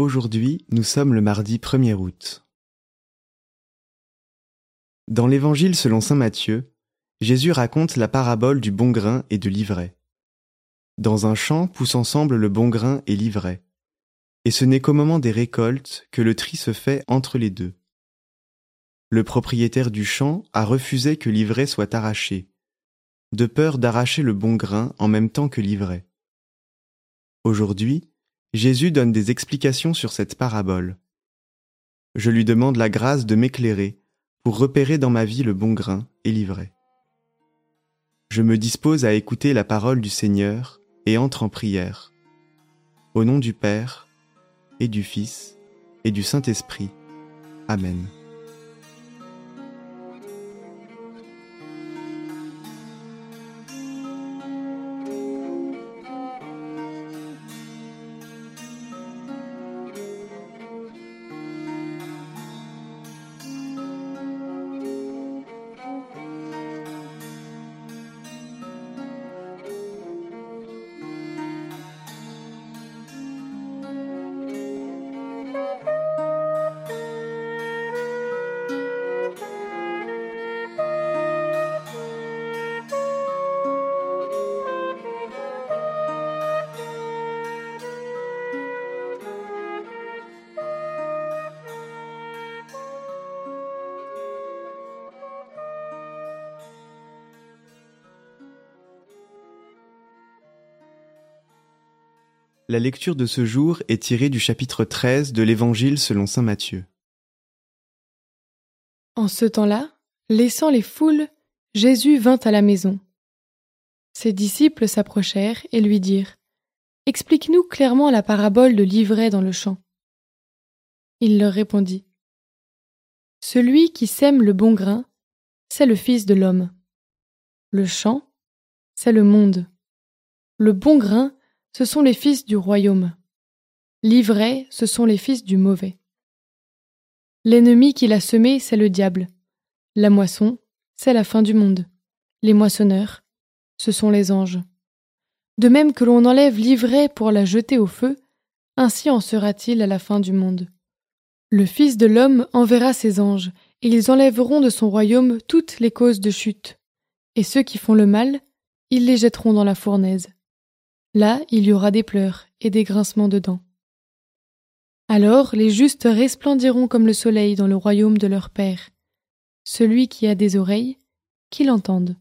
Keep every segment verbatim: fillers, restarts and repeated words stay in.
Aujourd'hui, nous sommes le mardi premier août. Dans l'Évangile selon saint Matthieu, Jésus raconte la parabole du bon grain et de l'ivraie. Dans un champ poussent ensemble le bon grain et l'ivraie, et ce n'est qu'au moment des récoltes que le tri se fait entre les deux. Le propriétaire du champ a refusé que l'ivraie soit arrachée, de peur d'arracher le bon grain en même temps que l'ivraie. Aujourd'hui, Jésus donne des explications sur cette parabole. Je lui demande la grâce de m'éclairer pour repérer dans ma vie le bon grain et l'ivraie. Je me dispose à écouter la parole du Seigneur et entre en prière. Au nom du Père, et du Fils, et du Saint-Esprit. Amen. La lecture de ce jour est tirée du chapitre treize de l'Évangile selon saint Matthieu. En ce temps-là, laissant les foules, Jésus vint à la maison. Ses disciples s'approchèrent et lui dirent : « Explique-nous clairement la parabole de l'ivraie dans le champ. » Il leur répondit : « Celui qui sème le bon grain, c'est le Fils de l'homme. Le champ, c'est le monde. Le bon grain, ce sont les fils du royaume. L'ivraie, ce sont les fils du mauvais. L'ennemi qui l'a semé, c'est le diable. La moisson, c'est la fin du monde. Les moissonneurs, ce sont les anges. De même que l'on enlève l'ivraie pour la jeter au feu, ainsi en sera-t-il à la fin du monde. Le Fils de l'homme enverra ses anges, et ils enlèveront de son royaume toutes les causes de chute. Et ceux qui font le mal, ils les jetteront dans la fournaise. Là, il y aura des pleurs et des grincements de dents. Alors les justes resplendiront comme le soleil dans le royaume de leur Père. Celui qui a des oreilles, qu'il entende.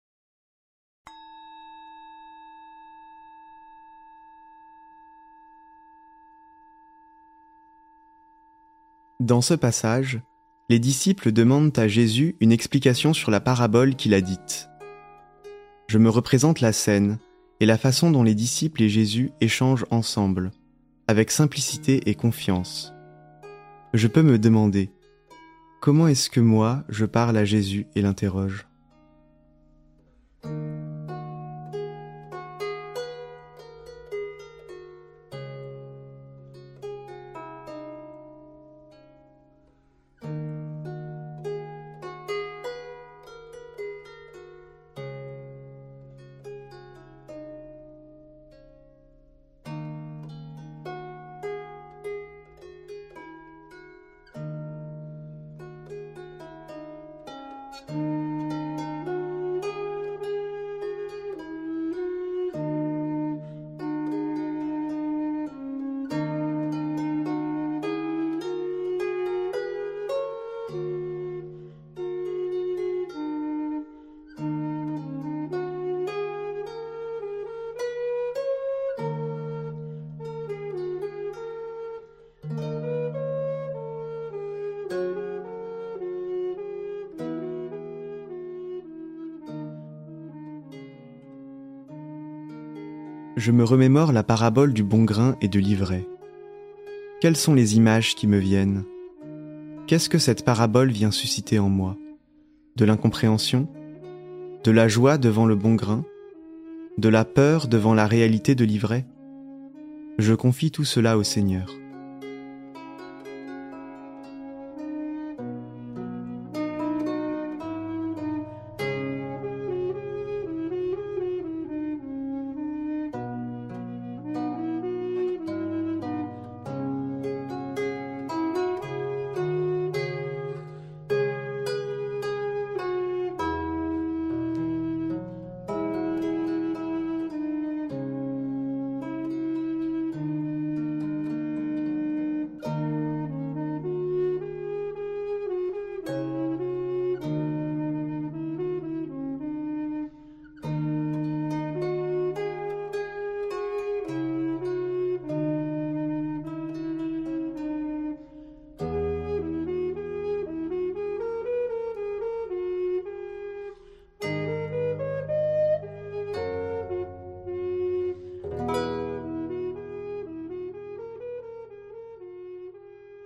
Dans ce passage, les disciples demandent à Jésus une explication sur la parabole qu'il a dite. Je me représente la scène et la façon dont les disciples et Jésus échangent ensemble, avec simplicité et confiance. Je peux me demander, comment est-ce que moi, je parle à Jésus et l'interroge ? Je me remémore la parabole du bon grain et de l'ivraie. Quelles sont les images qui me viennent ? Qu'est-ce que cette parabole vient susciter en moi ? De l'incompréhension ? De la joie devant le bon grain ? De la peur devant la réalité de l'ivraie ? Je confie tout cela au Seigneur.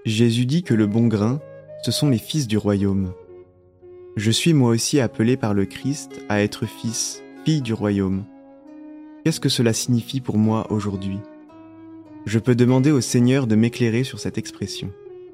Jésus dit que le bon grain, ce sont les fils du royaume. Je suis moi aussi appelé par le Christ à être fils, fille du royaume. Qu'est-ce que cela signifie pour moi aujourd'hui ? Je peux demander au Seigneur de m'éclairer sur cette expression.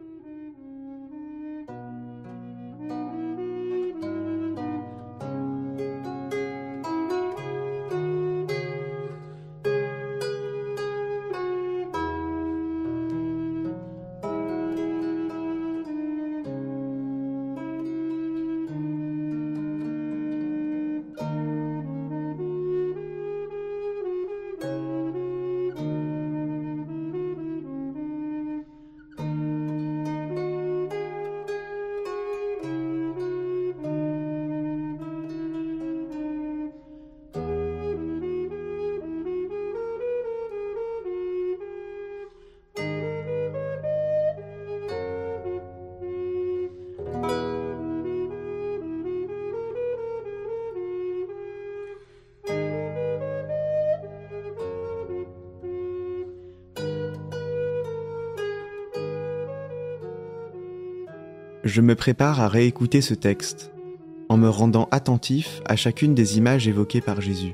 Je me prépare à réécouter ce texte, en me rendant attentif à chacune des images évoquées par Jésus.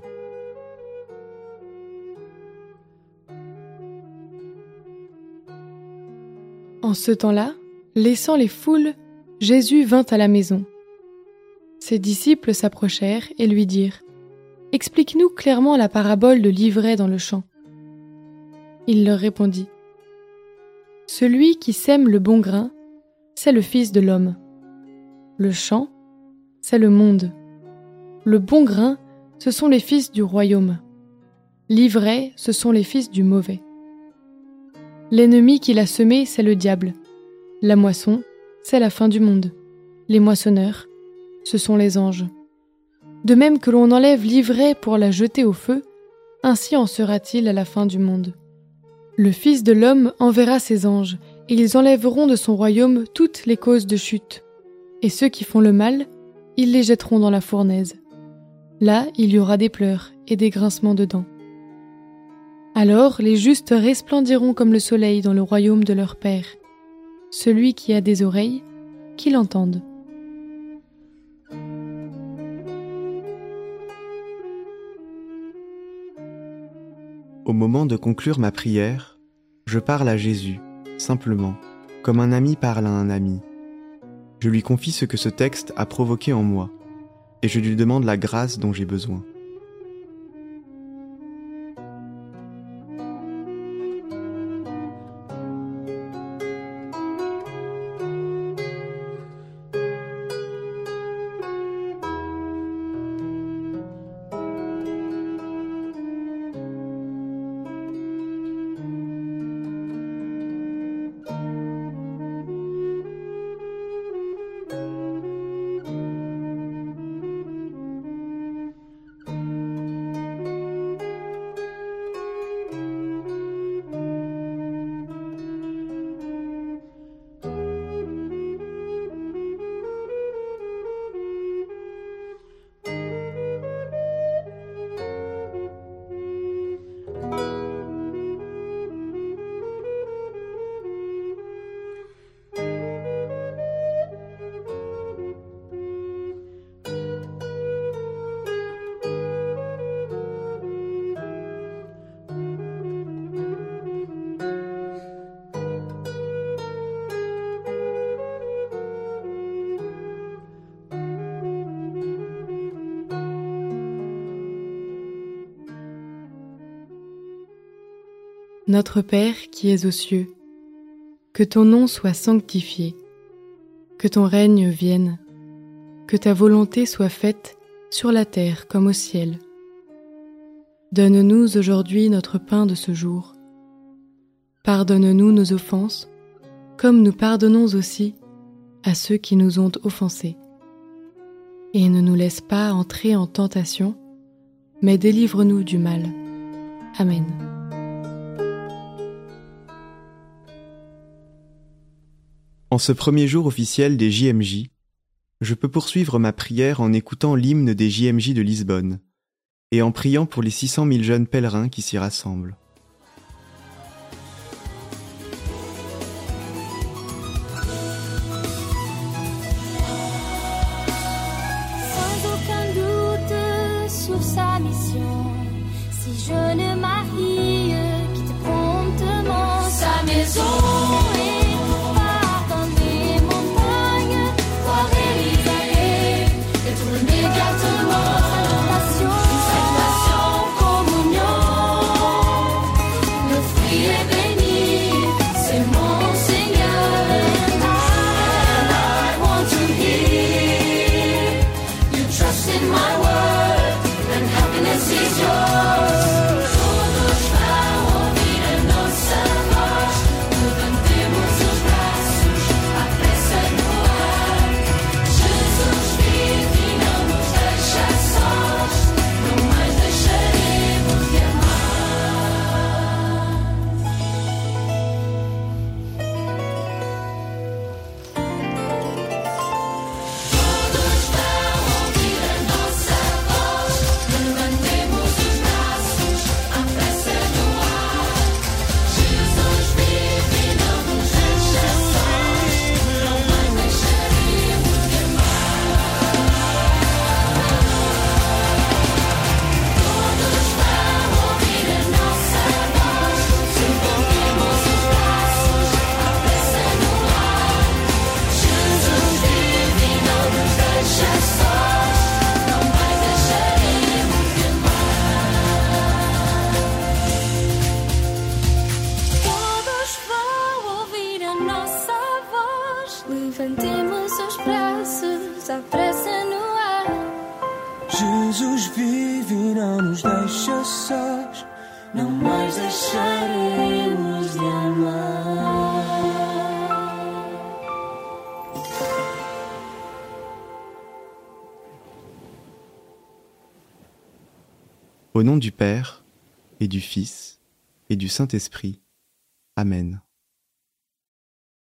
En ce temps-là, laissant les foules, Jésus vint à la maison. Ses disciples s'approchèrent et lui dirent : « Explique-nous clairement la parabole de l'ivraie dans le champ. » Il leur répondit : « Celui qui sème le bon grain, c'est le Fils de l'homme. Le champ, c'est le monde. Le bon grain, ce sont les fils du royaume. L'ivraie, ce sont les fils du mauvais. L'ennemi qui l'a semé, c'est le diable. La moisson, c'est la fin du monde. Les moissonneurs, ce sont les anges. De même que l'on enlève l'ivraie pour la jeter au feu, ainsi en sera-t-il à la fin du monde. Le Fils de l'homme enverra ses anges, et ils enlèveront de son royaume toutes les causes de chute. Et ceux qui font le mal, ils les jetteront dans la fournaise. Là, il y aura des pleurs et des grincements de dents. Alors les justes resplendiront comme le soleil dans le royaume de leur Père. Celui qui a des oreilles, qu'il entende. Au moment de conclure ma prière, je parle à Jésus, simplement, comme un ami parle à un ami. Je lui confie ce que ce texte a provoqué en moi, et je lui demande la grâce dont j'ai besoin. Notre Père qui es aux cieux, que ton nom soit sanctifié, que ton règne vienne, que ta volonté soit faite sur la terre comme au ciel. Donne-nous aujourd'hui notre pain de ce jour. Pardonne-nous nos offenses, comme nous pardonnons aussi à ceux qui nous ont offensés. Et ne nous laisse pas entrer en tentation, mais délivre-nous du mal. Amen. En ce premier jour officiel des J M J, je peux poursuivre ma prière en écoutant l'hymne des J M J de Lisbonne et en priant pour les six cent mille jeunes pèlerins qui s'y rassemblent. condition. Si je ne marie, quitte promptement sa maison. Levantemos os braços, apressa no ar. Jesus vive e não nos deixa sós, não mais deixaremos de amar. Au nom du Père, et du Fils, et du Saint-Esprit. Amen.